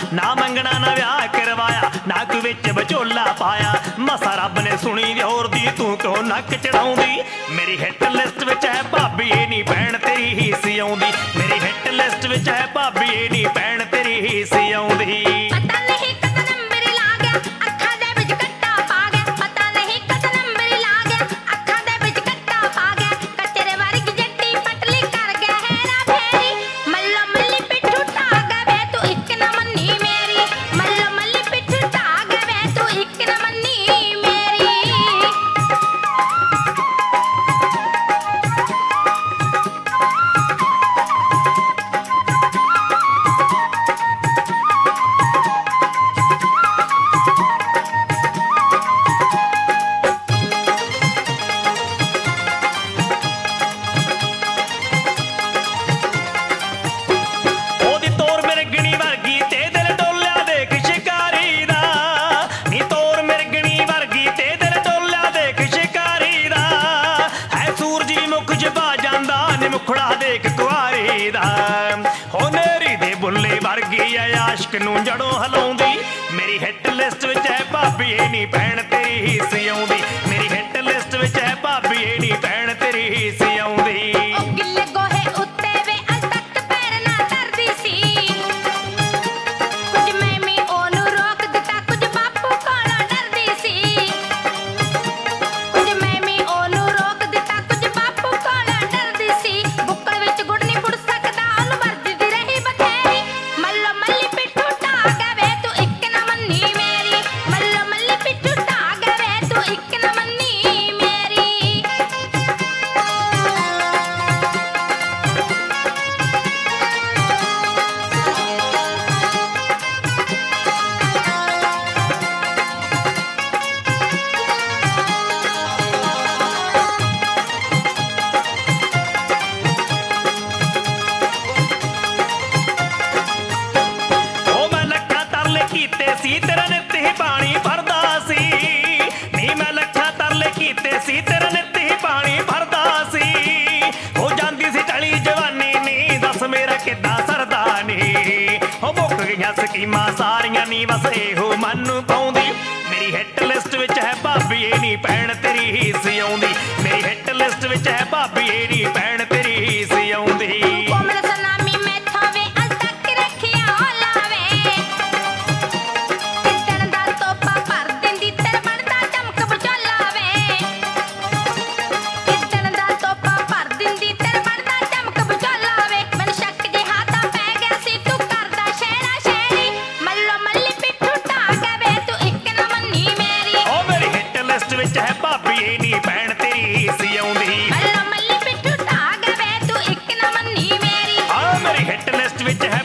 ना मंगना ना ब्याह करवाया, ना कोई विच विचोला पाया। मसा रब ने सुनी होर दी तू क्यों नक चढ़ाउंदी। मेरी हिट लिस्ट विच है भाभी ये नी भैन तेरी ही सी आउंदी। मेरी हिट लिस्ट विच है भाभी ये नी भैन तेरी ही सी आउंदी। आशिक नूं जड़ों हिलाउंदी। मेरी हिट लिस्ट विच है भाभी ये नी भैन तेरी ही सी आउंदी। मेरी हिट लिस्ट विच है भाभी ये नी भैन तेरी ही सी आउंदी। तेरा नित ही पानी भरदा सी नी, मैं लखा तरले कीते सी तेरा नित ही पानी भरदा सी। हो जांदी सी टली जवानी नी, दस मेरा किद्दां सरदा नी। हो मुक गईयां स्कीमां सारियां नी, बस इहो मन पाउंदी। मेरी हिट लिस्ट विच है भाभी ये नी भैन तेरी ही सी आउंदी। मेरी हिट लिस्ट विच है भाभी ये नी भैन तेरी ही सी आउंदी। भाभी ये नी भैन तेरी ही सी आउंदी। मल्लो मल्ली पिट्ठू ढा गए तू इक ना मन्नी मेरी। मेरी हिट लिस्ट विच है